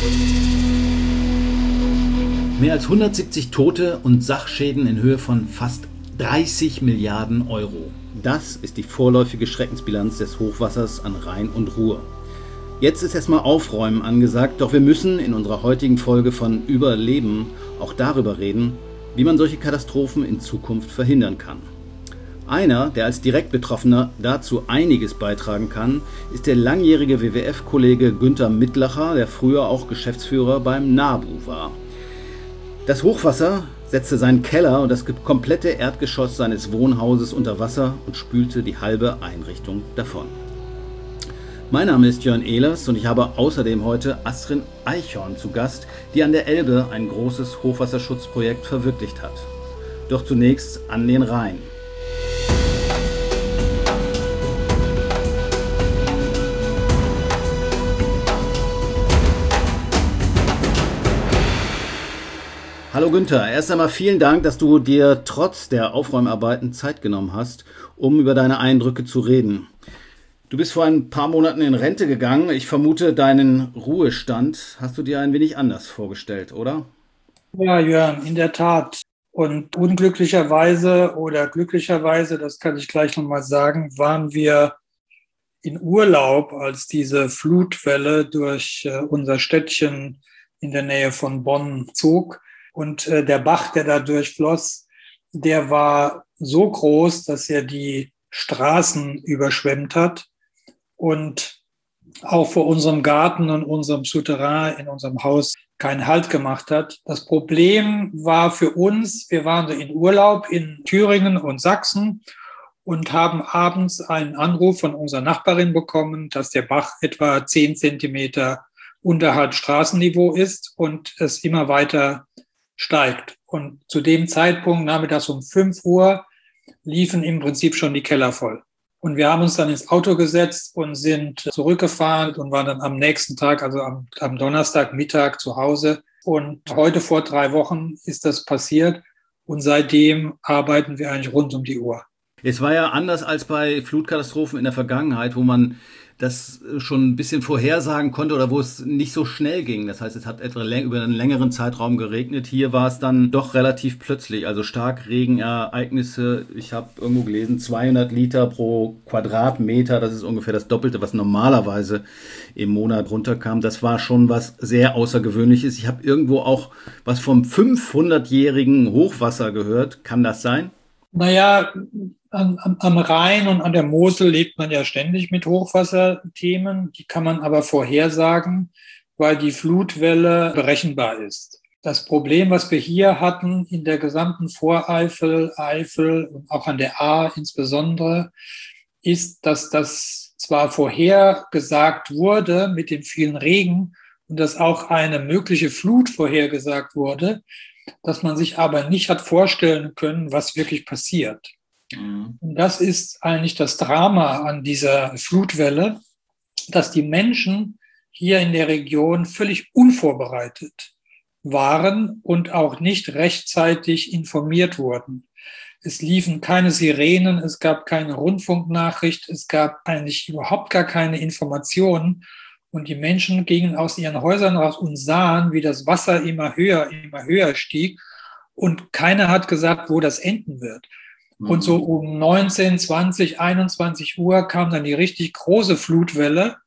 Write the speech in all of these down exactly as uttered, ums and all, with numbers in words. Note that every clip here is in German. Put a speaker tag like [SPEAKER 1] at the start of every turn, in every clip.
[SPEAKER 1] Mehr als hundertsiebzig Tote und Sachschäden in Höhe von fast dreißig Milliarden Euro. Das ist die vorläufige Schreckensbilanz des Hochwassers an Rhein und Ruhr. Jetzt ist erstmal Aufräumen angesagt, doch wir müssen in unserer heutigen Folge von Überleben auch darüber reden, wie man solche Katastrophen in Zukunft verhindern kann. Einer, der als Direktbetroffener dazu einiges beitragen kann, ist der langjährige W W F-Kollege Günter Mittlacher, der früher auch Geschäftsführer beim NABU war. Das Hochwasser setzte seinen Keller und das komplette Erdgeschoss seines Wohnhauses unter Wasser und spülte die halbe Einrichtung davon. Mein Name ist Jörn Ehlers und ich habe außerdem heute Astrid Eichhorn zu Gast, die an der Elbe ein großes Hochwasserschutzprojekt verwirklicht hat. Doch zunächst an den Rhein. Hallo Günther, erst einmal vielen Dank, dass du dir trotz der Aufräumarbeiten Zeit genommen hast, um über deine Eindrücke zu reden. Du bist vor ein paar Monaten in Rente gegangen. Ich vermute, deinen Ruhestand hast du dir ein wenig anders vorgestellt, oder?
[SPEAKER 2] Ja, Jörn, in der Tat. Und unglücklicherweise oder glücklicherweise, das kann ich gleich nochmal sagen, waren wir in Urlaub, als diese Flutwelle durch unser Städtchen in der Nähe von Bonn zog. Und der Bach, der da durchfloss, der war so groß, dass er die Straßen überschwemmt hat und auch vor unserem Garten und unserem Souterrain in unserem Haus keinen Halt gemacht hat. Das Problem war für uns, wir waren in Urlaub in Thüringen und Sachsen und haben abends einen Anruf von unserer Nachbarin bekommen, dass der Bach etwa zehn Zentimeter unterhalb Straßenniveau ist und es immer weiter steigt. Und zu dem Zeitpunkt, nachmittags um fünf Uhr, liefen im Prinzip schon die Keller voll. Und wir haben uns dann ins Auto gesetzt und sind zurückgefahren und waren dann am nächsten Tag, also am, am Donnerstagmittag zu Hause. Und heute vor drei Wochen ist das passiert. Und seitdem arbeiten wir eigentlich rund um die Uhr.
[SPEAKER 1] Es war ja anders als bei Flutkatastrophen in der Vergangenheit, wo man das schon ein bisschen vorhersagen konnte oder wo es nicht so schnell ging. Das heißt, es hat etwa über einen längeren Zeitraum geregnet. Hier war es dann doch relativ plötzlich, also Starkregenereignisse. Ich habe irgendwo gelesen, zweihundert Liter pro Quadratmeter. Das ist ungefähr das Doppelte, was normalerweise im Monat runterkam. Das war schon was sehr Außergewöhnliches. Ich habe irgendwo auch was vom fünfhundertjährigen Hochwasser gehört. Kann das sein?
[SPEAKER 2] Naja, am, am Rhein und an der Mosel lebt man ja ständig mit Hochwasserthemen. Die kann man aber vorhersagen, weil die Flutwelle berechenbar ist. Das Problem, was wir hier hatten in der gesamten Voreifel, Eifel und auch an der Ahr insbesondere, ist, dass das zwar vorhergesagt wurde mit dem vielen Regen und dass auch eine mögliche Flut vorhergesagt wurde, dass man sich aber nicht hat vorstellen können, was wirklich passiert. Mhm. Und das ist eigentlich das Drama an dieser Flutwelle, dass die Menschen hier in der Region völlig unvorbereitet waren und auch nicht rechtzeitig informiert wurden. Es liefen keine Sirenen, es gab keine Rundfunknachricht, es gab eigentlich überhaupt gar keine Informationen. Und die Menschen gingen aus ihren Häusern raus und sahen, wie das Wasser immer höher, immer höher stieg. Und keiner hat gesagt, wo das enden wird. Mhm. Und so um neunzehn, zwanzig, einundzwanzig Uhr kam dann die richtig große Flutwelle.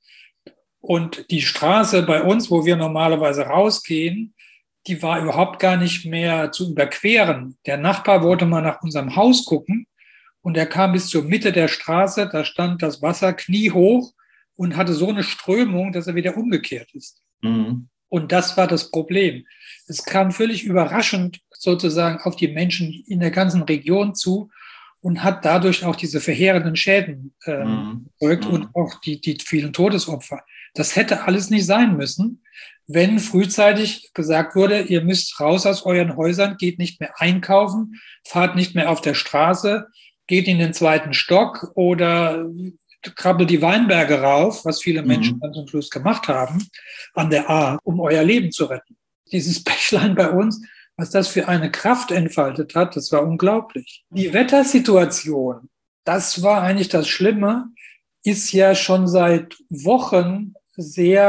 [SPEAKER 2] Und die Straße bei uns, wo wir normalerweise rausgehen, die war überhaupt gar nicht mehr zu überqueren. Der Nachbar wollte mal nach unserem Haus gucken und er kam bis zur Mitte der Straße. Da stand das Wasser kniehoch und hatte so eine Strömung, dass er wieder umgekehrt ist. Mhm. Und das war das Problem. Es kam völlig überraschend sozusagen auf die Menschen in der ganzen Region zu und hat dadurch auch diese verheerenden Schäden äh, mhm. erzeugt und auch die, die vielen Todesopfer. Das hätte alles nicht sein müssen, wenn frühzeitig gesagt wurde, ihr müsst raus aus euren Häusern, geht nicht mehr einkaufen, fahrt nicht mehr auf der Straße, geht in den zweiten Stock oder krabbelt die Weinberge rauf, was viele Menschen mhm. dann zum Schluss gemacht haben, an der Ahr, um euer Leben zu retten. Dieses Bächlein bei uns, was das für eine Kraft entfaltet hat, das war unglaublich. Die Wettersituation, das war eigentlich das Schlimme, ist ja schon seit Wochen sehr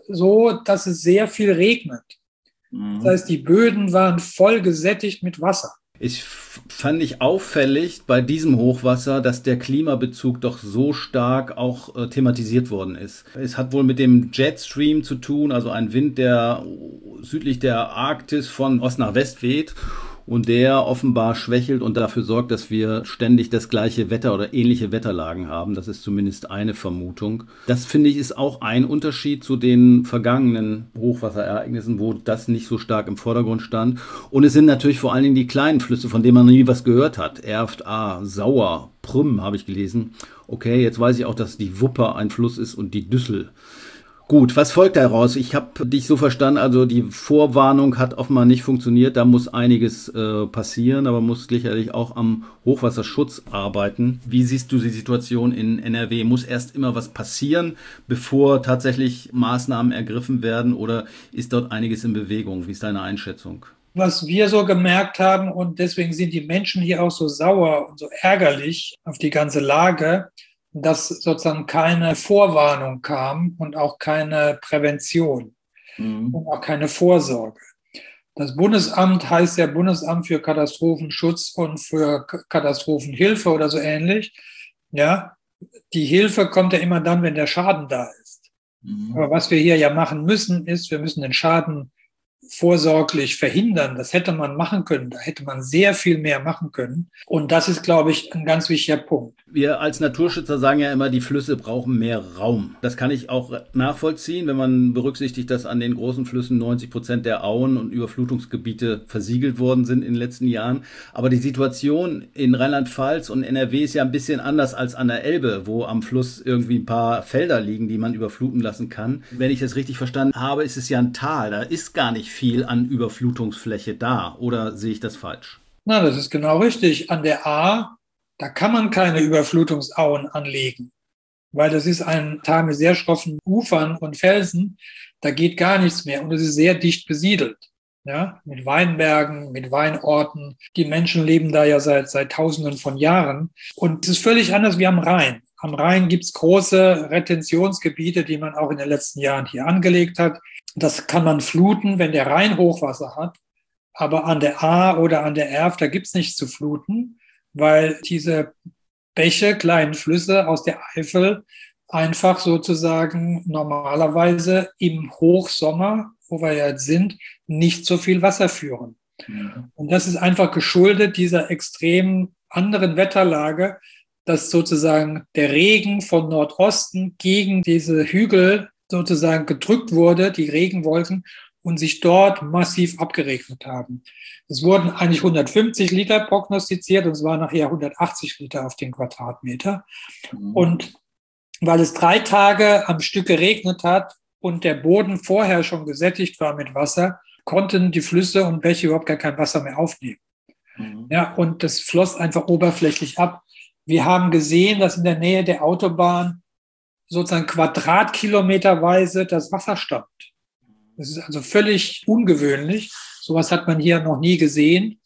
[SPEAKER 2] so, dass es sehr viel regnet. Das heißt, die Böden waren voll gesättigt mit Wasser.
[SPEAKER 1] Ich fand ich auffällig bei diesem Hochwasser, dass der Klimabezug doch so stark auch äh, thematisiert worden ist. Es hat wohl mit dem Jetstream zu tun, also ein Wind, der südlich der Arktis von Ost nach West weht und der offenbar schwächelt und dafür sorgt, dass wir ständig das gleiche Wetter oder ähnliche Wetterlagen haben. Das ist zumindest eine Vermutung. Das, finde ich, ist auch ein Unterschied zu den vergangenen Hochwasserereignissen, wo das nicht so stark im Vordergrund stand. Und es sind natürlich vor allen Dingen die kleinen Flüsse, von denen man nie was gehört hat. Erft, Ahr, Sauer, Prüm habe ich gelesen. Okay, jetzt weiß ich auch, dass die Wupper ein Fluss ist und die Düssel. Gut, was folgt daraus? Ich habe dich so verstanden, also die Vorwarnung hat offenbar nicht funktioniert, da muss einiges äh, passieren, aber man muss sicherlich auch am Hochwasserschutz arbeiten. Wie siehst du die Situation in N R W? Muss erst immer was passieren, bevor tatsächlich Maßnahmen ergriffen werden, oder ist dort einiges in Bewegung? Wie ist deine Einschätzung?
[SPEAKER 2] Was wir so gemerkt haben, und deswegen sind die Menschen hier auch so sauer und so ärgerlich auf die ganze Lage, dass sozusagen keine Vorwarnung kam und auch keine Prävention mhm. und auch keine Vorsorge. Das Bundesamt heißt ja Bundesamt für Katastrophenschutz und für Katastrophenhilfe oder so ähnlich. Ja, die Hilfe kommt ja immer dann, wenn der Schaden da ist. Mhm. Aber was wir hier ja machen müssen, ist, wir müssen den Schaden vorsorglich verhindern. Das hätte man machen können. Da hätte man sehr viel mehr machen können. Und das ist, glaube ich, ein ganz wichtiger Punkt.
[SPEAKER 1] Wir als Naturschützer sagen ja immer, die Flüsse brauchen mehr Raum. Das kann ich auch nachvollziehen, wenn man berücksichtigt, dass an den großen Flüssen neunzig Prozent der Auen und Überflutungsgebiete versiegelt worden sind in den letzten Jahren. Aber die Situation in Rheinland-Pfalz und N R W ist ja ein bisschen anders als an der Elbe, wo am Fluss irgendwie ein paar Felder liegen, die man überfluten lassen kann. Wenn ich das richtig verstanden habe, ist es ja ein Tal. Da ist gar nicht viel an Überflutungsfläche da. Oder sehe ich das falsch?
[SPEAKER 2] Na, das ist genau richtig. An der Ahr, da kann man keine Überflutungsauen anlegen, weil das ist ein Tal mit sehr schroffen Ufern und Felsen. Da geht gar nichts mehr und es ist sehr dicht besiedelt. Ja, mit Weinbergen, mit Weinorten. Die Menschen leben da ja seit, seit Tausenden von Jahren. Und es ist völlig anders wie am Rhein. Am Rhein gibt es große Retentionsgebiete, die man auch in den letzten Jahren hier angelegt hat. Das kann man fluten, wenn der Rhein Hochwasser hat. Aber an der Ahr oder an der Erft, da gibt es nichts zu fluten, weil diese Bäche, kleinen Flüsse aus der Eifel einfach sozusagen normalerweise im Hochsommer, wo wir jetzt sind, nicht so viel Wasser führen. Ja. Und das ist einfach geschuldet dieser extrem anderen Wetterlage, dass sozusagen der Regen von Nordosten gegen diese Hügel sozusagen gedrückt wurde, die Regenwolken, und sich dort massiv abgeregnet haben. Es wurden eigentlich hundertfünfzig Liter prognostiziert und es waren nachher hundertachtzig Liter auf den Quadratmeter. Mhm. Und weil es drei Tage am Stück geregnet hat und der Boden vorher schon gesättigt war mit Wasser, konnten die Flüsse und Bäche überhaupt gar kein Wasser mehr aufnehmen. Mhm. Ja, und das floss einfach oberflächlich ab. Wir haben gesehen, dass in der Nähe der Autobahn sozusagen quadratkilometerweise das Wasser stand. Das ist also völlig ungewöhnlich. Sowas hat man hier noch nie gesehen.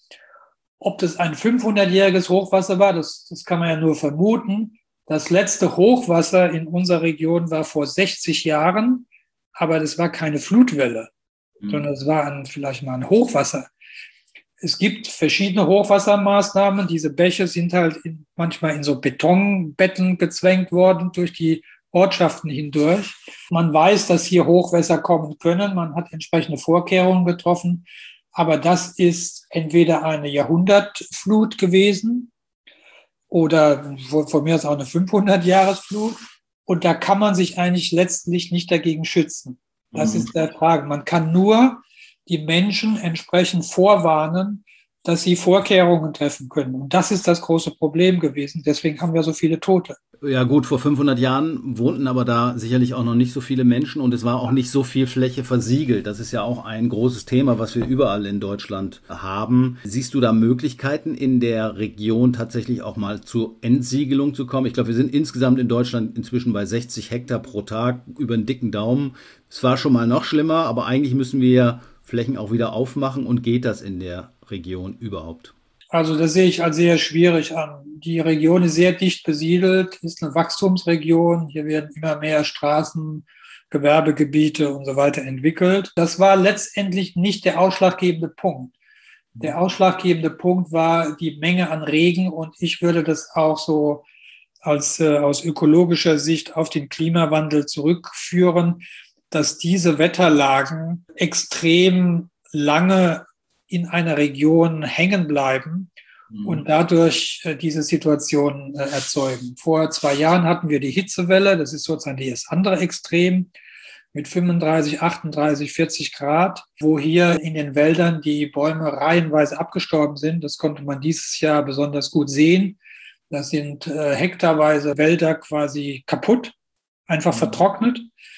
[SPEAKER 2] Ob das ein fünfhundertjähriges Hochwasser war, das, das kann man ja nur vermuten. Das letzte Hochwasser in unserer Region war vor sechzig Jahren, aber das war keine Flutwelle, mhm. sondern es war ein, vielleicht mal ein Hochwasser. Es gibt verschiedene Hochwassermaßnahmen. Diese Bäche sind halt in, manchmal in so Betonbetten gezwängt worden durch die Ortschaften hindurch. Man weiß, dass hier Hochwässer kommen können. Man hat entsprechende Vorkehrungen getroffen. Aber das ist entweder eine Jahrhundertflut gewesen oder von mir aus auch eine fünfhundert-Jahresflut. Und da kann man sich eigentlich letztlich nicht dagegen schützen. Das mhm. ist der Frage. Man kann nur die Menschen entsprechend vorwarnen, dass sie Vorkehrungen treffen können. Und das ist das große Problem gewesen. Deswegen haben wir so viele Tote.
[SPEAKER 1] Ja gut, vor fünfhundert Jahren wohnten aber da sicherlich auch noch nicht so viele Menschen und es war auch nicht so viel Fläche versiegelt. Das ist ja auch ein großes Thema, was wir überall in Deutschland haben. Siehst du da Möglichkeiten in der Region tatsächlich auch mal zur Entsiegelung zu kommen? Ich glaube, wir sind insgesamt in Deutschland inzwischen bei sechzig Hektar pro Tag über einen dicken Daumen. Es war schon mal noch schlimmer, aber eigentlich müssen wir Flächen auch wieder aufmachen. Und geht das in der Region überhaupt?
[SPEAKER 2] Also das sehe ich als sehr schwierig an. Die Region ist sehr dicht besiedelt, ist eine Wachstumsregion. Hier werden immer mehr Straßen Gewerbegebiete und so weiter entwickelt. Das war letztendlich nicht der ausschlaggebende Punkt. Der ausschlaggebende Punkt war die Menge an Regen und ich würde das auch so als äh, aus ökologischer Sicht auf den Klimawandel zurückführen, dass diese Wetterlagen extrem lange in einer Region hängen bleiben mhm. und dadurch äh, diese Situation äh, erzeugen. Vor zwei Jahren hatten wir die Hitzewelle, das ist sozusagen das andere Extrem, mit fünfunddreißig, achtunddreißig, vierzig Grad, wo hier in den Wäldern die Bäume reihenweise abgestorben sind. Das konnte man dieses Jahr besonders gut sehen. Da sind äh, hektarweise Wälder quasi kaputt, einfach vertrocknet.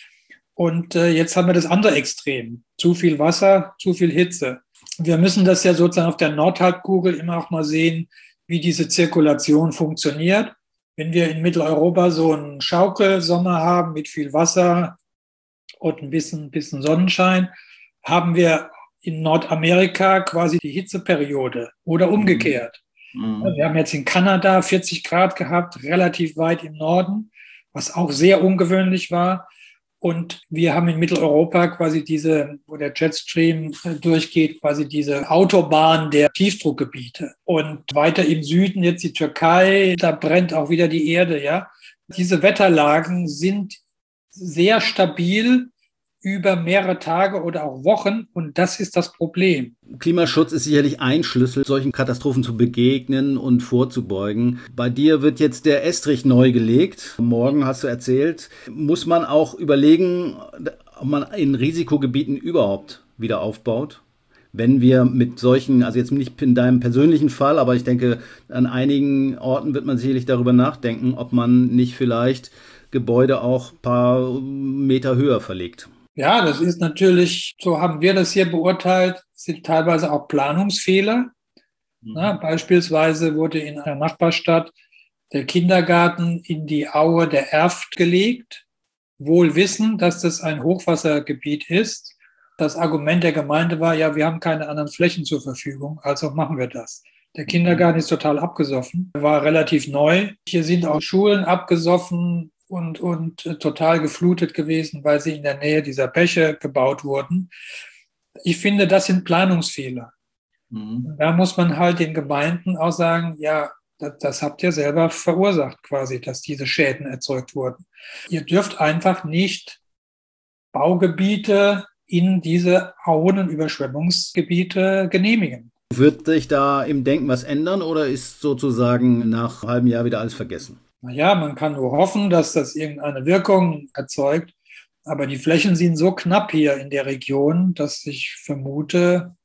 [SPEAKER 2] Und äh, jetzt haben wir das andere Extrem. Zu viel Wasser, zu viel Hitze. Wir müssen das ja sozusagen auf der Nordhalbkugel immer auch mal sehen, wie diese Zirkulation funktioniert. Wenn wir in Mitteleuropa so einen Schaukelsommer haben mit viel Wasser und ein bisschen, bisschen Sonnenschein, haben wir in Nordamerika quasi die Hitzeperiode oder umgekehrt. Mhm. Wir haben jetzt in Kanada vierzig Grad gehabt, relativ weit im Norden, was auch sehr ungewöhnlich war. Und wir haben in Mitteleuropa quasi diese, wo der Jetstream durchgeht, quasi diese Autobahn der Tiefdruckgebiete. Und weiter im Süden jetzt die Türkei, da brennt auch wieder die Erde, ja. Diese Wetterlagen sind sehr stabil über mehrere Tage oder auch Wochen und das ist das Problem.
[SPEAKER 1] Klimaschutz ist sicherlich ein Schlüssel, solchen Katastrophen zu begegnen und vorzubeugen. Bei dir wird jetzt der Estrich neu gelegt. Morgen hast du erzählt, muss man auch überlegen, ob man in Risikogebieten überhaupt wieder aufbaut? Wenn wir mit solchen, also jetzt nicht in deinem persönlichen Fall, aber ich denke, an einigen Orten wird man sicherlich darüber nachdenken, ob man nicht vielleicht Gebäude auch ein paar Meter höher verlegt.
[SPEAKER 2] Ja, das ist natürlich, so haben wir das hier beurteilt, sind teilweise auch Planungsfehler. Mhm. Na, beispielsweise wurde in einer Nachbarstadt der Kindergarten in die Aue der Erft gelegt, wohl wissend, dass das ein Hochwassergebiet ist. Das Argument der Gemeinde war, ja, wir haben keine anderen Flächen zur Verfügung, also machen wir das. Der Kindergarten ist total abgesoffen, war relativ neu. Hier sind auch Schulen abgesoffen und, und total geflutet gewesen, weil sie in der Nähe dieser Bäche gebaut wurden. Ich finde, das sind Planungsfehler. Mhm. Da muss man halt den Gemeinden auch sagen, ja, das, das habt ihr selber verursacht quasi, dass diese Schäden erzeugt wurden. Ihr dürft einfach nicht Baugebiete in diese Auen- und Überschwemmungsgebiete genehmigen.
[SPEAKER 1] Wird sich da im Denken was ändern oder ist sozusagen nach einem halben Jahr wieder alles vergessen?
[SPEAKER 2] Naja, man kann nur hoffen, dass das irgendeine Wirkung erzeugt. Aber die Flächen sind so knapp hier in der Region, dass ich vermute,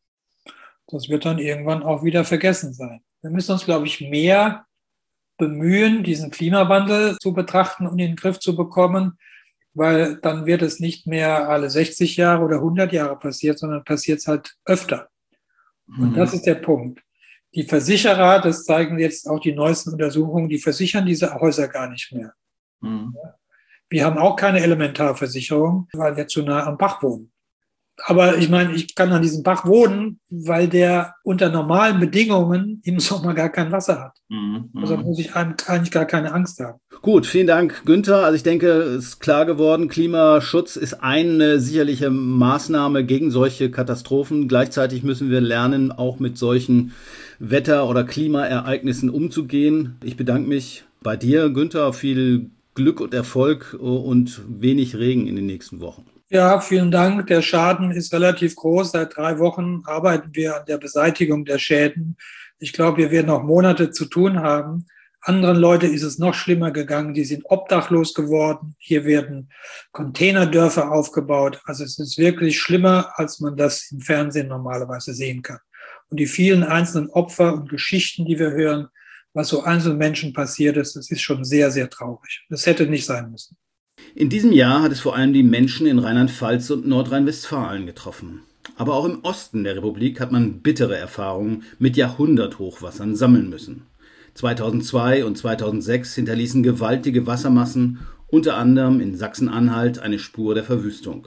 [SPEAKER 2] das wird dann irgendwann auch wieder vergessen sein. Wir müssen uns, glaube ich, mehr bemühen, diesen Klimawandel zu betrachten und in den Griff zu bekommen, weil dann wird es nicht mehr alle sechzig Jahre oder hundert Jahre passiert, sondern passiert es halt öfter. Mhm. Und das ist der Punkt. Die Versicherer, das zeigen jetzt auch die neuesten Untersuchungen, die versichern diese Häuser gar nicht mehr. Mhm. Wir haben auch keine Elementarversicherung, weil wir zu nah am Bach wohnen. Aber ich meine, ich kann an diesem Bach wohnen, weil der unter normalen Bedingungen im Sommer gar kein Wasser hat. Mhm. Also muss ich eigentlich gar keine Angst haben.
[SPEAKER 1] Gut, vielen Dank, Günther. Also ich denke, es ist klar geworden, Klimaschutz ist eine sicherliche Maßnahme gegen solche Katastrophen. Gleichzeitig müssen wir lernen, auch mit solchen Wetter- oder Klimaereignissen umzugehen. Ich bedanke mich bei dir, Günther. Viel Glück und Erfolg und wenig Regen in den nächsten Wochen.
[SPEAKER 2] Ja, vielen Dank. Der Schaden ist relativ groß. Seit drei Wochen arbeiten wir an der Beseitigung der Schäden. Ich glaube, wir werden noch Monate zu tun haben. Anderen Leuten ist es noch schlimmer gegangen. Die sind obdachlos geworden. Hier werden Containerdörfer aufgebaut. Also es ist wirklich schlimmer, als man das im Fernsehen normalerweise sehen kann. Und die vielen einzelnen Opfer und Geschichten, die wir hören, was so einzelnen Menschen passiert ist, das ist schon sehr, sehr traurig. Das hätte nicht sein müssen.
[SPEAKER 1] In diesem Jahr hat es vor allem die Menschen in Rheinland-Pfalz und Nordrhein-Westfalen getroffen. Aber auch im Osten der Republik hat man bittere Erfahrungen mit Jahrhunderthochwassern sammeln müssen. zweitausendzwei und zweitausendsechs hinterließen gewaltige Wassermassen, unter anderem in Sachsen-Anhalt, eine Spur der Verwüstung.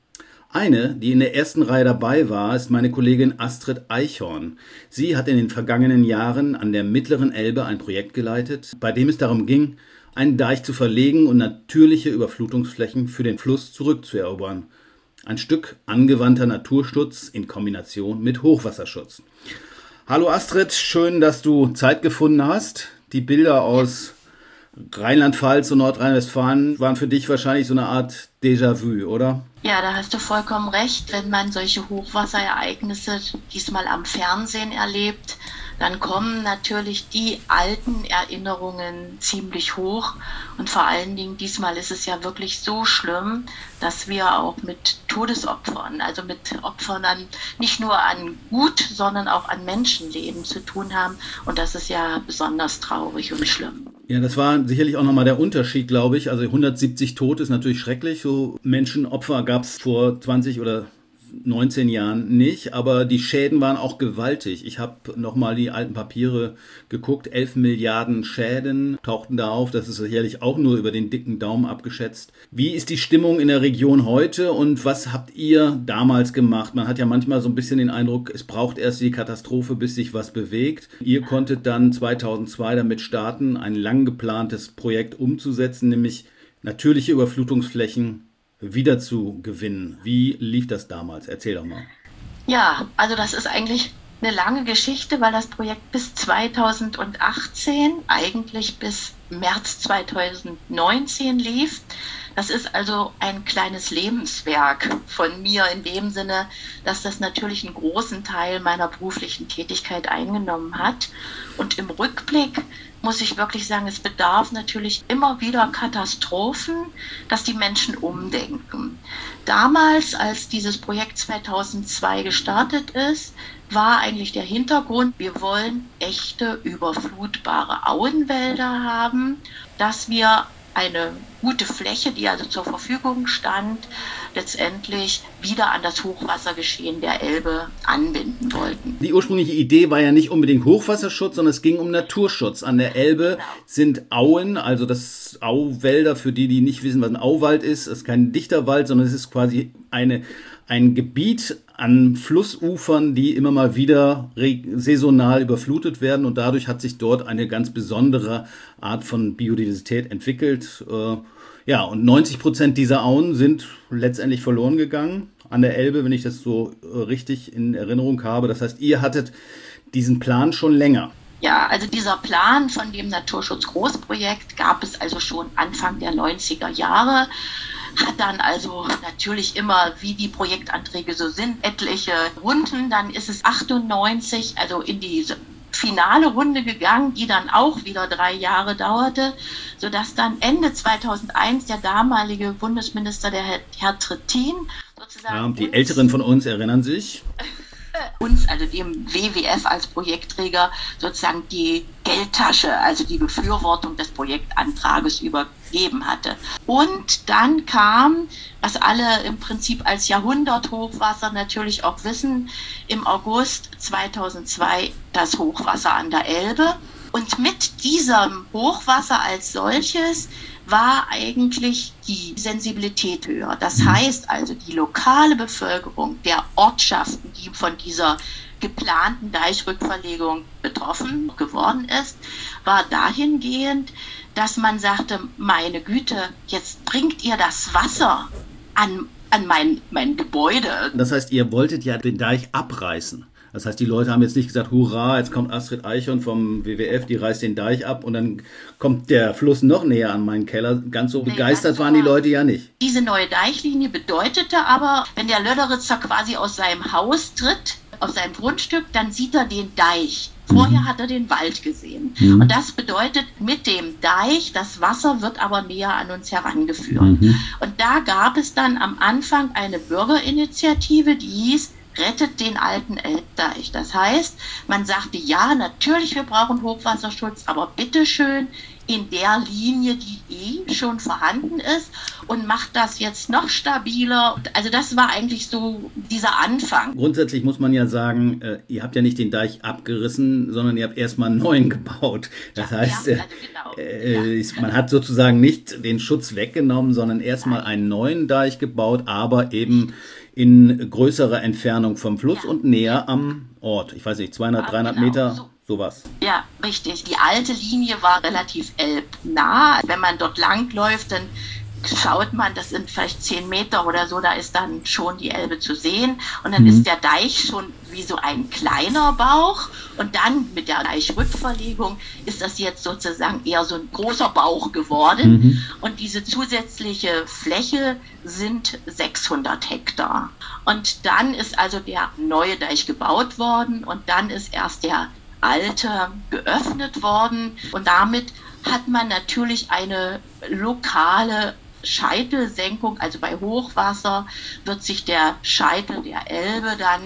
[SPEAKER 1] Eine, die in der ersten Reihe dabei war, ist meine Kollegin Astrid Eichhorn. Sie hat in den vergangenen Jahren an der Mittleren Elbe ein Projekt geleitet, bei dem es darum ging, einen Deich zu verlegen und natürliche Überflutungsflächen für den Fluss zurückzuerobern. Ein Stück angewandter Naturschutz in Kombination mit Hochwasserschutz. Hallo Astrid, schön, dass du Zeit gefunden hast. Die Bilder aus Rheinland-Pfalz und Nordrhein-Westfalen waren für dich wahrscheinlich so eine Art Déjà-vu, oder?
[SPEAKER 3] Ja, da hast du vollkommen recht. Wenn man solche Hochwasserereignisse diesmal am Fernsehen erlebt, dann kommen natürlich die alten Erinnerungen ziemlich hoch. Und vor allen Dingen diesmal ist es ja wirklich so schlimm, dass wir auch mit Todesopfern, also mit Opfern an, nicht nur an Gut, sondern auch an Menschenleben zu tun haben. Und das ist ja besonders traurig und schlimm.
[SPEAKER 1] Ja, das war sicherlich auch nochmal der Unterschied, glaube ich. Also hundertsiebzig Tote ist natürlich schrecklich. So Menschenopfer gab es vor zwanzig oder neunzehn Jahren nicht, aber die Schäden waren auch gewaltig. Ich habe nochmal die alten Papiere geguckt. elf Milliarden Schäden tauchten da auf. Das ist sicherlich auch nur über den dicken Daumen abgeschätzt. Wie ist die Stimmung in der Region heute und was habt ihr damals gemacht? Man hat ja manchmal so ein bisschen den Eindruck, es braucht erst die Katastrophe, bis sich was bewegt. Ihr konntet dann zweitausendzwei damit starten, ein lang geplantes Projekt umzusetzen, nämlich natürliche Überflutungsflächen wieder zu gewinnen. Wie lief das damals? Erzähl doch mal.
[SPEAKER 3] Ja, also das ist eigentlich eine lange Geschichte, weil das Projekt bis zweitausendachtzehn, eigentlich bis März zweitausendneunzehn lief. Das ist also ein kleines Lebenswerk von mir in dem Sinne, dass das natürlich einen großen Teil meiner beruflichen Tätigkeit eingenommen hat. Und im Rückblick muss ich wirklich sagen, es bedarf natürlich immer wieder Katastrophen, dass die Menschen umdenken. Damals, als dieses Projekt zweitausendzwei gestartet ist, war eigentlich der Hintergrund, wir wollen echte überflutbare Auenwälder haben, dass wir eine gute Fläche, die also zur Verfügung stand, letztendlich wieder an das Hochwassergeschehen der Elbe anbinden wollten.
[SPEAKER 1] Die ursprüngliche Idee war ja nicht unbedingt Hochwasserschutz, sondern es ging um Naturschutz. An der Elbe genau. sind Auen, also das Auwälder, für die, die nicht wissen, was ein Auwald ist, ist kein dichter Wald, sondern es ist quasi eine, ein Gebiet an Flussufern, die immer mal wieder saisonal überflutet werden und dadurch hat sich dort eine ganz besondere Art von Biodiversität entwickelt. Ja, und neunzig Prozent dieser Auen sind letztendlich verloren gegangen an der Elbe, wenn ich das so richtig in Erinnerung habe. Das heißt, ihr hattet diesen Plan schon länger.
[SPEAKER 3] Ja, also dieser Plan von dem Naturschutz-Großprojekt gab es also schon Anfang der neunziger Jahre. Hat dann also natürlich immer, wie die Projektanträge so sind, etliche Runden. Dann ist es achtundneunzig, also in die finale Runde gegangen, die dann auch wieder drei Jahre dauerte, sodass dann Ende zweitausendeins der damalige Bundesminister, der Herr, Herr Trittin, sozusagen...
[SPEAKER 1] Ja, die Älteren von uns erinnern sich.
[SPEAKER 3] uns, also dem W W F als Projektträger, sozusagen die Geldtasche, also die Befürwortung des Projektantrages übergeben hatte. Und dann kam, was alle im Prinzip als Jahrhunderthochwasser natürlich auch wissen, im August zweitausendzwei das Hochwasser an der Elbe. Und mit diesem Hochwasser als solches war eigentlich die Sensibilität höher. Das heißt also, die lokale Bevölkerung der Ortschaften, die von dieser geplanten Deichrückverlegung betroffen geworden ist, war dahingehend, dass man sagte, meine Güte, jetzt bringt ihr das Wasser an, an mein, mein Gebäude.
[SPEAKER 1] Das heißt, ihr wolltet ja den Deich abreißen. Das heißt, die Leute haben jetzt nicht gesagt, hurra, jetzt kommt Astrid Eichhorn vom W W F, die reißt den Deich ab und dann kommt der Fluss noch näher an meinen Keller. Ganz so nee, begeistert waren die Leute ja nicht.
[SPEAKER 3] Diese neue Deichlinie bedeutete aber, wenn der Löderitzer quasi aus seinem Haus tritt, auf seinem Grundstück, dann sieht er den Deich. Vorher hat er den Wald gesehen. Mhm. Und das bedeutet, mit dem Deich, das Wasser wird aber näher an uns herangeführt. Mhm. Und da gab es dann am Anfang eine Bürgerinitiative, die hieß, rettet den alten Elbdeich. Das heißt, man sagte, ja, natürlich, wir brauchen Hochwasserschutz, aber bitteschön in der Linie, die eh schon vorhanden ist und macht das jetzt noch stabiler. Also das war eigentlich so dieser Anfang.
[SPEAKER 1] Grundsätzlich muss man ja sagen, äh, ihr habt ja nicht den Deich abgerissen, sondern ihr habt erstmal einen neuen gebaut. Das ja, heißt, ja, also genau. äh, ja. man hat sozusagen nicht den Schutz weggenommen, sondern erstmal einen neuen Deich gebaut, aber eben in größerer Entfernung vom Fluss ja. und näher am Ort. Ich weiß nicht, zweihundert, dreihundert Meter.
[SPEAKER 3] So.
[SPEAKER 1] sowas.
[SPEAKER 3] Ja, richtig. Die alte Linie war relativ elbnah. Wenn man dort langläuft, dann schaut man, das sind vielleicht zehn Meter oder so, da ist dann schon die Elbe zu sehen. Und dann mhm. ist der Deich schon wie so ein kleiner Bauch. Und dann mit der Deichrückverlegung ist das jetzt sozusagen eher so ein großer Bauch geworden. Mhm. Und diese zusätzliche Fläche sind sechshundert Hektar. Und dann ist also der neue Deich gebaut worden und dann ist erst der alte geöffnet worden. Und damit hat man natürlich eine lokale Scheitelsenkung, also bei Hochwasser wird sich der Scheitel der Elbe dann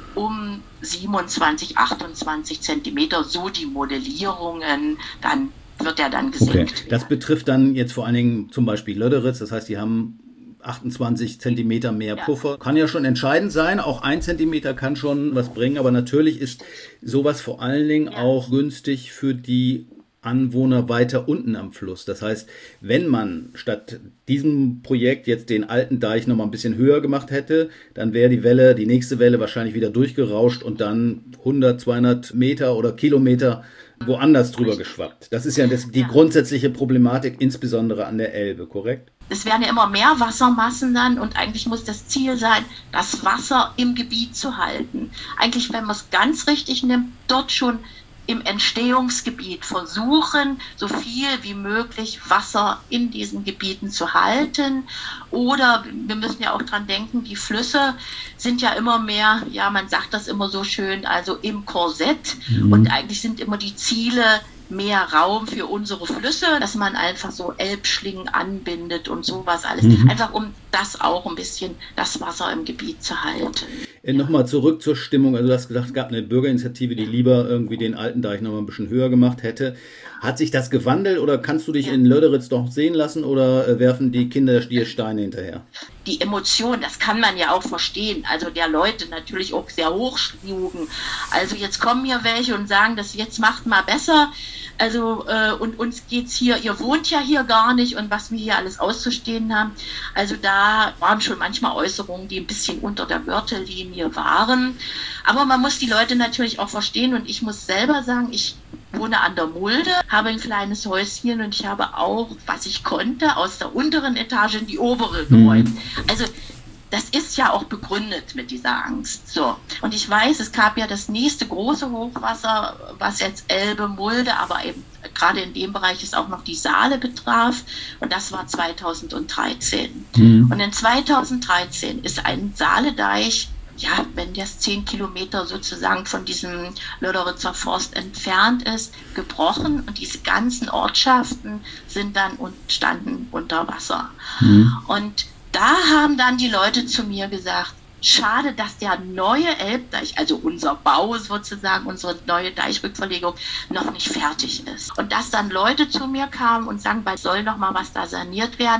[SPEAKER 3] um siebenundzwanzig, achtundzwanzig Zentimeter, so die Modellierungen, dann wird er dann gesenkt.
[SPEAKER 1] Okay. Das betrifft dann jetzt vor allen Dingen zum Beispiel Löderitz, das heißt, die haben achtundzwanzig Zentimeter mehr ja. Puffer. Kann ja schon entscheidend sein, auch ein Zentimeter kann schon was bringen, aber natürlich ist sowas vor allen Dingen ja. auch günstig für die Anwohner weiter unten am Fluss. Das heißt, wenn man statt diesem Projekt jetzt den alten Deich noch mal ein bisschen höher gemacht hätte, dann wäre die Welle, die nächste Welle wahrscheinlich wieder durchgerauscht und dann hundert, zweihundert Meter oder Kilometer woanders drüber geschwappt. Das ist ja das, die ja. grundsätzliche Problematik, insbesondere an der Elbe, korrekt?
[SPEAKER 3] Es werden ja immer mehr Wassermassen dann und eigentlich muss das Ziel sein, das Wasser im Gebiet zu halten. Eigentlich, wenn man es ganz richtig nimmt, dort schon im Entstehungsgebiet versuchen, so viel wie möglich Wasser in diesen Gebieten zu halten. Oder wir müssen ja auch dran denken, die Flüsse sind ja immer mehr, ja, man sagt das immer so schön, also im Korsett. Mhm. Und eigentlich sind immer die Ziele mehr Raum für unsere Flüsse, dass man einfach so Elbschlingen anbindet und sowas alles. Mhm. Einfach um das auch ein bisschen, das Wasser im Gebiet zu halten.
[SPEAKER 1] Äh, nochmal zurück zur Stimmung. Also du hast gesagt, es gab eine Bürgerinitiative, die lieber irgendwie den alten Deich noch mal ein bisschen höher gemacht hätte. Hat sich das gewandelt oder kannst du dich ja. in Löderitz doch sehen lassen oder äh, werfen die Kinder dir Steine hinterher?
[SPEAKER 3] Die Emotion, das kann man ja auch verstehen, also der Leute natürlich auch sehr hoch schlugen. Also jetzt kommen hier welche und sagen, das jetzt macht mal besser. Also äh, und uns geht's hier, ihr wohnt ja hier gar nicht und was wir hier alles auszustehen haben. Also da waren schon manchmal Äußerungen, die ein bisschen unter der Gürtellinie waren. Aber man muss die Leute natürlich auch verstehen und ich muss selber sagen, ich wohne an der Mulde, habe ein kleines Häuschen und ich habe auch, was ich konnte, aus der unteren Etage in die obere geräumt. Mhm. Also das ist ja auch begründet mit dieser Angst. So. Und ich weiß, es gab ja das nächste große Hochwasser, was jetzt Elbe, Mulde, aber eben gerade in dem Bereich ist auch noch die Saale betraf. Und das war zweitausenddreizehn. Mhm. Und in zweitausenddreizehn ist ein Saaledeich, ja, wenn das zehn Kilometer sozusagen von diesem Löderitzer Forst entfernt ist, gebrochen und diese ganzen Ortschaften sind dann und standen unter Wasser. Mhm. Und da haben dann die Leute zu mir gesagt, schade, dass der neue Elbdeich, also unser Bau sozusagen, unsere neue Deichrückverlegung noch nicht fertig ist. Und dass dann Leute zu mir kamen und sagen, bald soll noch mal was da saniert werden.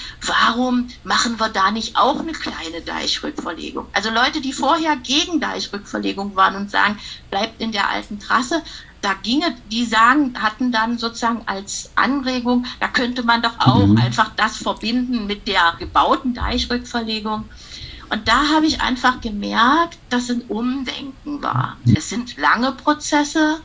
[SPEAKER 3] Warum machen wir da nicht auch eine kleine Deichrückverlegung? Also Leute, die vorher gegen Deichrückverlegung waren und sagen, bleibt in der alten Trasse, da ginge, die sagen, hatten dann sozusagen als Anregung, da könnte man doch auch mhm. einfach das verbinden mit der gebauten Deichrückverlegung. Und da habe ich einfach gemerkt, dass ein Umdenken war. Es sind lange Prozesse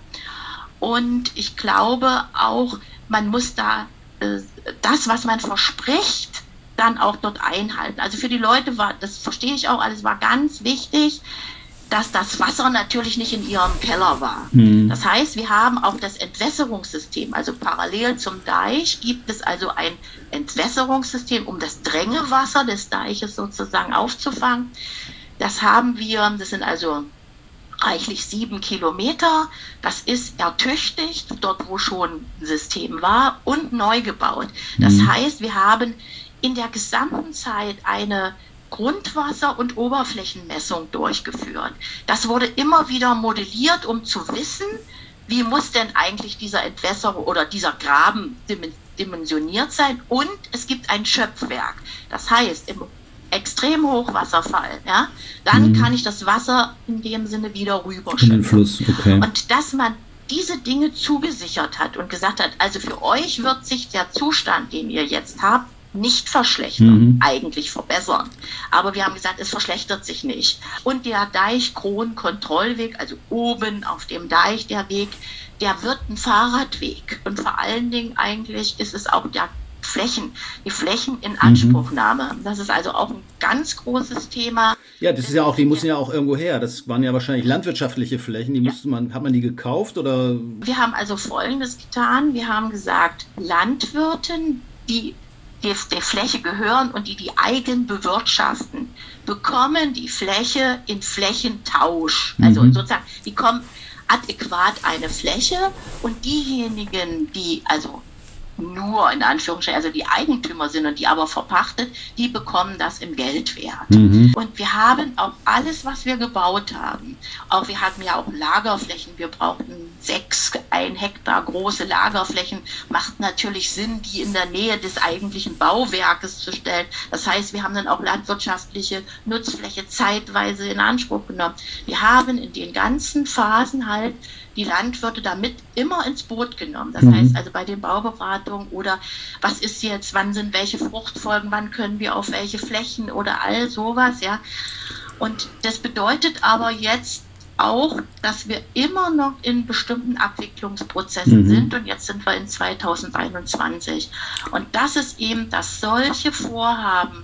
[SPEAKER 3] und ich glaube auch, man muss da äh, das, was man verspricht, dann auch dort einhalten. Also für die Leute war, das verstehe ich auch, alles war ganz wichtig, dass das Wasser natürlich nicht in ihrem Keller war. Mhm. Das heißt, wir haben auch das Entwässerungssystem, also parallel zum Deich gibt es also ein Entwässerungssystem, um das Drängewasser des Deiches sozusagen aufzufangen. Das haben wir, das sind also reichlich sieben Kilometer. Das ist ertüchtigt, dort wo schon ein System war, und neu gebaut. Das mhm. heißt, wir haben in der gesamten Zeit eine Grundwasser- und Oberflächenmessung durchgeführt. Das wurde immer wieder modelliert, um zu wissen, wie muss denn eigentlich dieser Entwässer oder dieser Graben dimensioniert sein. Und es gibt ein Schöpfwerk. Das heißt, im Extremhochwasserfall, ja, dann mhm. kann ich das Wasser in dem Sinne wieder rüberschütten.
[SPEAKER 1] In den Fluss, okay.
[SPEAKER 3] Und dass man diese Dinge zugesichert hat und gesagt hat, also für euch wird sich der Zustand, den ihr jetzt habt, nicht verschlechtern,
[SPEAKER 1] Mhm.
[SPEAKER 3] eigentlich verbessern. Aber wir haben gesagt, es verschlechtert sich nicht. Und der Deichkronenkontrollweg, also oben auf dem Deich der Weg, der wird ein Fahrradweg. Und vor allen Dingen eigentlich ist es auch der Flächen, die Flächeninanspruchnahme. Mhm. Das ist also auch ein ganz großes Thema.
[SPEAKER 1] Ja, das ist ja auch, die mussten ja auch irgendwo her. Das waren ja wahrscheinlich landwirtschaftliche Flächen. Die
[SPEAKER 3] Ja.
[SPEAKER 1] musste man, hat man die gekauft oder?
[SPEAKER 3] Wir haben also Folgendes getan. Wir haben gesagt, Landwirten, die die der Fläche gehören und die die eigen bewirtschaften, bekommen die Fläche in Flächentausch. Also
[SPEAKER 1] Mhm.
[SPEAKER 3] sozusagen, die kommen adäquat eine Fläche und diejenigen, die also nur in Anführungsstrichen, also die Eigentümer sind und die aber verpachtet, die bekommen das im Geldwert.
[SPEAKER 1] Mhm.
[SPEAKER 3] Und wir haben auch alles, was wir gebaut haben, auch wir hatten ja auch Lagerflächen, wir brauchten sechs, ein Hektar große Lagerflächen, macht natürlich Sinn, die in der Nähe des eigentlichen Bauwerkes zu stellen. Das heißt, wir haben dann auch landwirtschaftliche Nutzfläche zeitweise in Anspruch genommen. Wir haben in den ganzen Phasen halt die Landwirte damit immer ins Boot genommen. Das
[SPEAKER 1] Mhm.
[SPEAKER 3] heißt also bei den Bauberatungen oder was ist jetzt, wann sind welche Fruchtfolgen, wann können wir auf welche Flächen oder all sowas, ja. Und das bedeutet aber jetzt auch, dass wir immer noch in bestimmten Abwicklungsprozessen
[SPEAKER 1] Mhm.
[SPEAKER 3] sind und jetzt sind wir in zweitausendeinundzwanzig. Und das ist eben, dass solche Vorhaben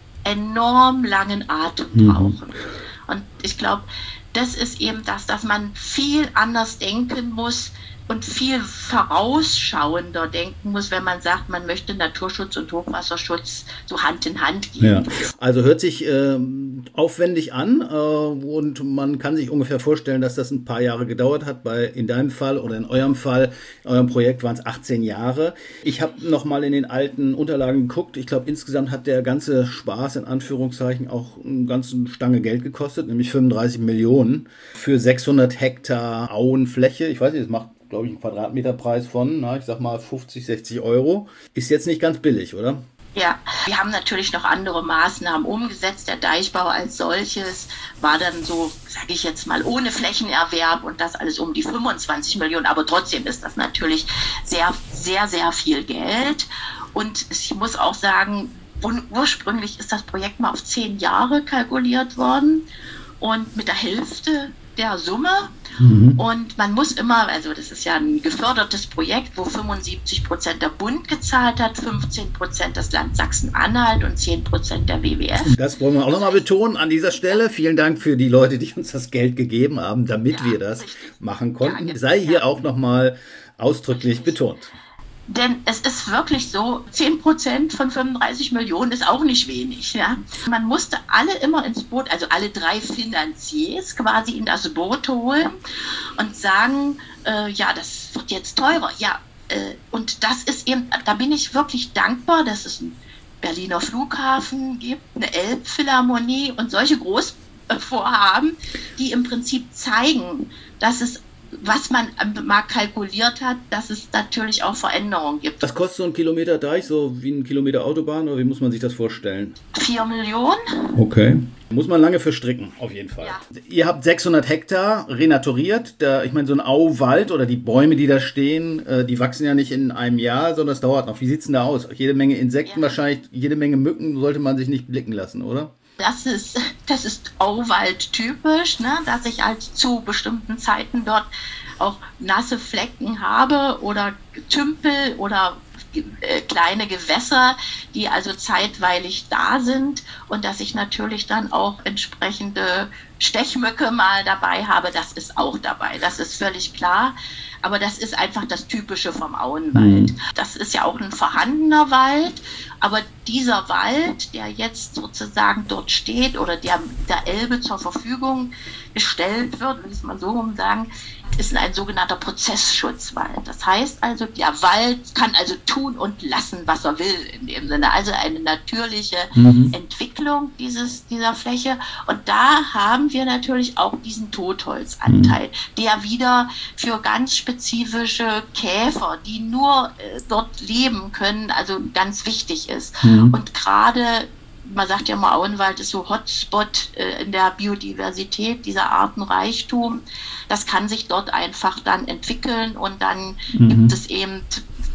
[SPEAKER 3] enorm langen Atem
[SPEAKER 1] Mhm.
[SPEAKER 3] brauchen. Und ich glaube, das ist eben das, dass man viel anders denken muss und viel vorausschauender denken muss, wenn man sagt, man möchte Naturschutz und Hochwasserschutz so Hand in Hand gehen.
[SPEAKER 1] Ja, also hört sich ähm, aufwendig an äh, und man kann sich ungefähr vorstellen, dass das ein paar Jahre gedauert hat. Bei in deinem Fall oder in eurem Fall, in eurem Projekt waren es achtzehn Jahre. Ich habe noch mal in den alten Unterlagen geguckt. Ich glaube, insgesamt hat der ganze Spaß in Anführungszeichen auch eine ganze Stange Geld gekostet, nämlich fünfunddreißig Millionen für sechshundert Hektar Auenfläche. Ich weiß nicht, das macht, glaube ich, einen Quadratmeterpreis von, na, ich sag mal fünfzig, sechzig Euro. Ist jetzt nicht ganz billig, oder?
[SPEAKER 3] Ja, wir haben natürlich noch andere Maßnahmen umgesetzt. Der Deichbau als solches war dann so, sage ich jetzt mal, ohne Flächenerwerb und das alles um die fünfundzwanzig Millionen. Aber trotzdem ist das natürlich sehr, sehr, sehr viel Geld. Und ich muss auch sagen, ur- ursprünglich ist das Projekt mal auf zehn Jahre kalkuliert worden und mit der Hälfte der Summe.
[SPEAKER 1] Mhm.
[SPEAKER 3] Und man muss immer, also das ist ja ein gefördertes Projekt, wo fünfundsiebzig Prozent der Bund gezahlt hat, fünfzehn Prozent das Land Sachsen-Anhalt und zehn Prozent der W W F.
[SPEAKER 1] Das wollen wir auch nochmal betonen an dieser Stelle. Vielen Dank für die Leute, die uns das Geld gegeben haben, damit
[SPEAKER 3] Ja,
[SPEAKER 1] wir das
[SPEAKER 3] richtig.
[SPEAKER 1] machen konnten.
[SPEAKER 3] Ja,
[SPEAKER 1] Sei hier
[SPEAKER 3] ja.
[SPEAKER 1] auch nochmal ausdrücklich betont.
[SPEAKER 3] Denn es ist wirklich so, zehn Prozent von fünfunddreißig Millionen ist auch nicht wenig. Ja? Man musste alle immer ins Boot, also alle drei Finanziers quasi in das Boot holen und sagen, äh, ja, das wird jetzt teurer. Ja, äh, und das ist eben, da bin ich wirklich dankbar, dass es einen Berliner Flughafen gibt, eine Elbphilharmonie und solche Großvorhaben, die im Prinzip zeigen, dass es, was man mal kalkuliert hat, dass es natürlich auch Veränderungen gibt.
[SPEAKER 1] Was kostet so ein Kilometer Deich, so wie ein Kilometer Autobahn, oder wie muss man sich das vorstellen?
[SPEAKER 3] Vier Millionen?
[SPEAKER 1] Okay. Muss man lange für stricken, auf jeden Fall.
[SPEAKER 3] Ja.
[SPEAKER 1] Ihr habt sechshundert Hektar renaturiert. Da, ich meine, so ein Auwald oder die Bäume, die da stehen, äh, die wachsen ja nicht in einem Jahr, sondern es dauert noch. Wie sieht es denn da aus? Jede Menge Insekten,
[SPEAKER 3] Ja.
[SPEAKER 1] wahrscheinlich jede Menge Mücken sollte man sich nicht blicken lassen, oder?
[SPEAKER 3] Das ist, das ist Auwald typisch, ne? Dass ich halt zu bestimmten Zeiten dort auch nasse Flecken habe oder Tümpel oder äh, kleine Gewässer, die also zeitweilig da sind und dass ich natürlich dann auch entsprechende Stechmücke mal dabei habe, das ist auch dabei, das ist völlig klar. Aber das ist einfach das Typische vom Auenwald.
[SPEAKER 1] Mhm.
[SPEAKER 3] Das ist ja auch ein vorhandener Wald, aber dieser Wald, der jetzt sozusagen dort steht oder der der Elbe zur Verfügung gestellt wird, will ich es mal so rum sagen, ist ein sogenannter Prozessschutzwald. Das heißt also, der Wald kann also tun und lassen, was er will in dem Sinne. Also eine natürliche
[SPEAKER 1] Mhm.
[SPEAKER 3] Entwicklung dieses, dieser Fläche. Und da haben wir natürlich auch diesen Totholzanteil, der wieder für ganz spezifische Käfer, die nur äh, dort leben können, also ganz wichtig ist.
[SPEAKER 1] Mhm.
[SPEAKER 3] Und gerade, man sagt ja mal, Auenwald ist so Hotspot äh, in der Biodiversität, dieser Artenreichtum. Das kann sich dort einfach dann entwickeln und dann
[SPEAKER 1] Mhm.
[SPEAKER 3] gibt es eben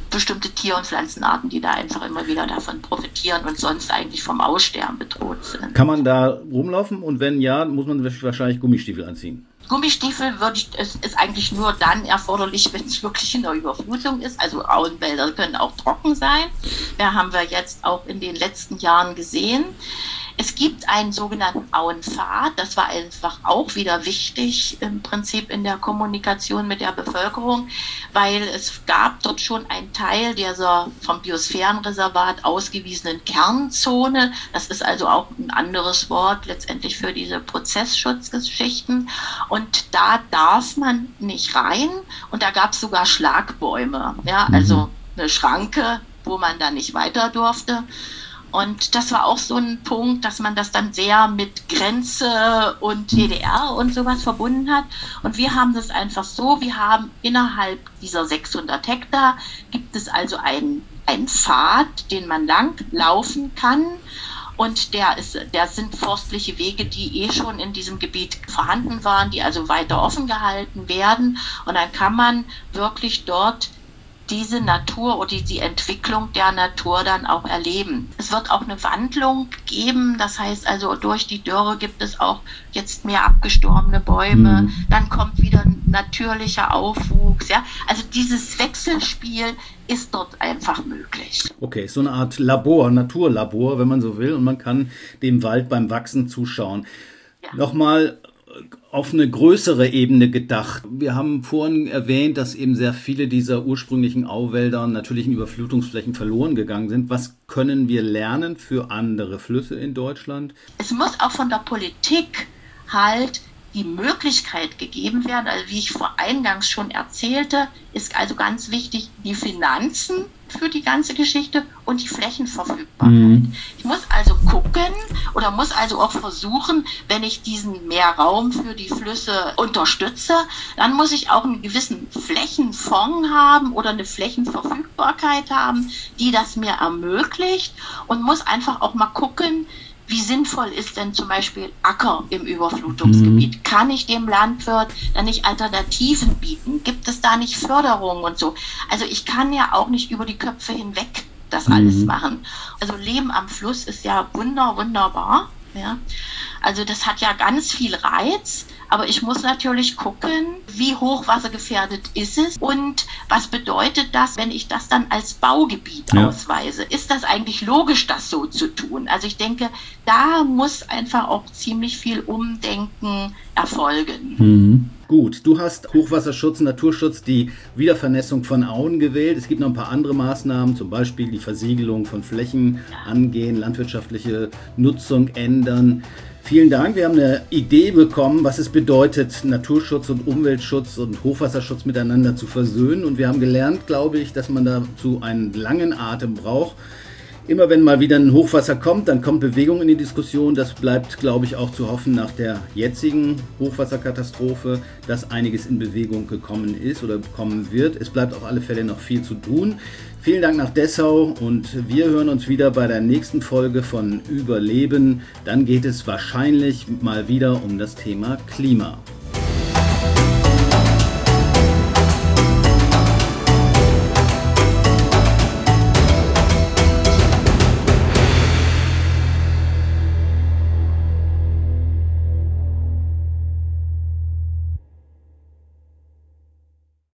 [SPEAKER 3] bestimmte Tier- und Pflanzenarten, die da einfach immer wieder davon profitieren und sonst eigentlich vom Aussterben bedroht sind.
[SPEAKER 1] Kann man da rumlaufen und wenn ja, muss man wahrscheinlich Gummistiefel anziehen?
[SPEAKER 3] Gummistiefel würde ich, es ist eigentlich nur dann erforderlich, wenn es wirklich in der Überflutung ist. Also Auenwälder können auch trocken sein. Da haben wir jetzt auch in den letzten Jahren gesehen. Es gibt einen sogenannten Auenpfad. Das war einfach auch wieder wichtig im Prinzip in der Kommunikation mit der Bevölkerung, weil es gab dort schon einen Teil dieser vom Biosphärenreservat ausgewiesenen Kernzone. Das ist also auch ein anderes Wort letztendlich für diese Prozessschutzgeschichten. Und da darf man nicht rein. Und da gab es sogar Schlagbäume. Ja, also eine Schranke, wo man dann nicht weiter durfte. Und das war auch so ein Punkt, dass man das dann sehr mit Grenze und D D R und sowas verbunden hat. Und wir haben das einfach so, wir haben innerhalb dieser sechshundert Hektar, gibt es also einen, einen Pfad, den man lang laufen kann. Und der ist, der sind forstliche Wege, die eh schon in diesem Gebiet vorhanden waren, die also weiter offen gehalten werden. Und dann kann man wirklich dort diese Natur oder die Entwicklung der Natur dann auch erleben. Es wird auch eine Wandlung geben, das heißt also durch die Dürre gibt es auch jetzt mehr abgestorbene Bäume, mhm. dann kommt wieder ein natürlicher Aufwuchs, ja. Also dieses Wechselspiel ist dort einfach möglich.
[SPEAKER 1] Okay, so eine Art Labor, Naturlabor, wenn man so will, und man kann dem Wald beim Wachsen zuschauen. Ja. Nochmal auf eine größere Ebene gedacht. Wir haben vorhin erwähnt, dass eben sehr viele dieser ursprünglichen Auwälder, natürlichen Überflutungsflächen verloren gegangen sind. Was können wir lernen für andere Flüsse in Deutschland?
[SPEAKER 3] Es muss auch von der Politik halt die Möglichkeit gegeben werden, also wie ich vor eingangs schon erzählte, ist also ganz wichtig, die Finanzen für die ganze Geschichte und die Flächenverfügbarkeit. Mhm. Ich muss also gucken oder muss also auch versuchen, wenn ich diesen Mehrraum für die Flüsse unterstütze, dann muss ich auch einen gewissen Flächenfonds haben oder eine Flächenverfügbarkeit haben, die das mir ermöglicht, und muss einfach auch mal gucken, wie sinnvoll ist denn zum Beispiel Acker im Überflutungsgebiet? Mhm. Kann ich dem Landwirt dann nicht Alternativen bieten? Gibt es da nicht Förderungen und so? Also ich kann ja auch nicht über die Köpfe hinweg das alles mhm. machen. Also Leben am Fluss ist ja wunder, wunderbar. Ja? Also das hat ja ganz viel Reiz. Aber ich muss natürlich gucken, wie hochwassergefährdet ist es und was bedeutet das, wenn ich das dann als Baugebiet ja. ausweise? Ist das eigentlich logisch, das so zu tun? Also ich denke, da muss einfach auch ziemlich viel Umdenken erfolgen.
[SPEAKER 1] Mhm. Gut, du hast Hochwasserschutz, Naturschutz, die Wiedervernässung von Auen gewählt. Es gibt noch ein paar andere Maßnahmen, zum Beispiel die Versiegelung von Flächen angehen, landwirtschaftliche Nutzung ändern. Vielen Dank. Wir haben eine Idee bekommen, was es bedeutet, Naturschutz und Umweltschutz und Hochwasserschutz miteinander zu versöhnen. Und wir haben gelernt, glaube ich, dass man dazu einen langen Atem braucht. Immer wenn mal wieder ein Hochwasser kommt, dann kommt Bewegung in die Diskussion. Das bleibt, glaube ich, auch zu hoffen nach der jetzigen Hochwasserkatastrophe, dass einiges in Bewegung gekommen ist oder kommen wird. Es bleibt auf alle Fälle noch viel zu tun. Vielen Dank nach Dessau und wir hören uns wieder bei der nächsten Folge von Überleben. Dann geht es wahrscheinlich mal wieder um das Thema Klima.